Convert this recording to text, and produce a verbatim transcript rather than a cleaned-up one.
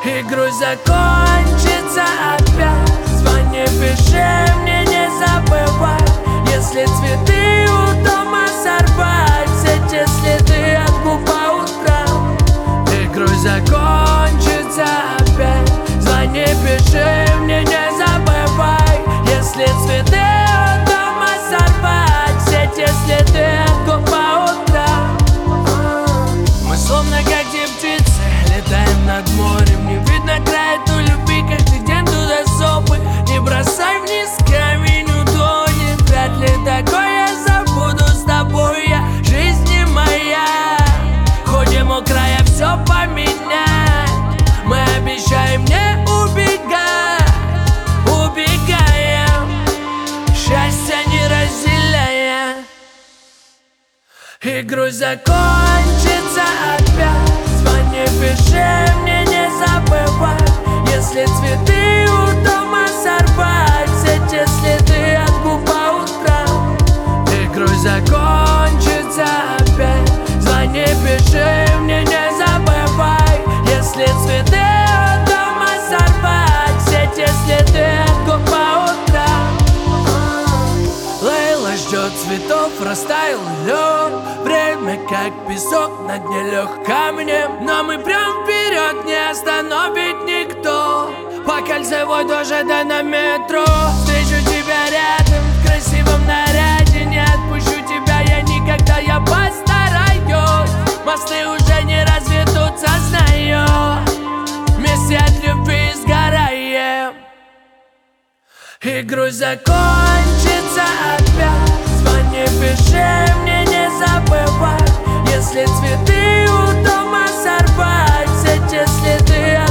И грусть закончится опять. Звони, пиши, мне не забывай. Если цветы у дома сорвать, все те следы от губ по утрам. И грусть закончится опять. Звони, пиши, мне не забывай. Если цветы у дома сорвать, все те следы от губ по утрам. Мы словно как те птицы, летаем над морем. Не видно края той любви, каждый день туда сопы. Не бросай вниз камень, утонет. Вряд ли такое забуду с тобой я. Жизнь не моя. Ходим у края все поменять. Мы обещаем не убегать. Убегаем, счастье не разделяя. И грусть закончится опять. Звони, пиши, мне не забывай. Если цветы у дома сорвать, все те следы от губ по утрам. И грусть закончится опять. Звони, пиши, мне не забывай. Если цветы у дома сорвать, все те следы от губ по утрам. Лейла ждет цветов, растаял лед. Время как песок на дне лег камнем. Но мы прям вперед, не остановить никто. По кольцевой дожидай на метро. Встречу тебя рядом в красивом наряде. Не отпущу тебя я никогда, я постараюсь. Мосты уже не разведутся, знаю. Вместе от любви сгораем. И грусть закончится опять. Звони, пиши, мне не забывай. Если цветы у дома сорвать, все те следы